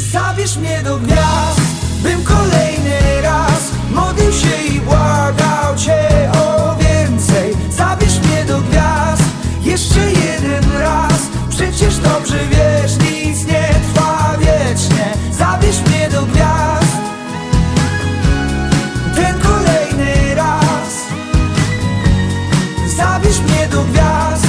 Zabierz mnie do gwiazd, bym kolejny raz modlił się i błagał Cię o więcej. Zabierz mnie do gwiazd, jeszcze jeden raz. Przecież dobrze wiesz, nic nie trwa wiecznie. Zabierz mnie do gwiazd, ten kolejny raz. Zabierz mnie do gwiazd.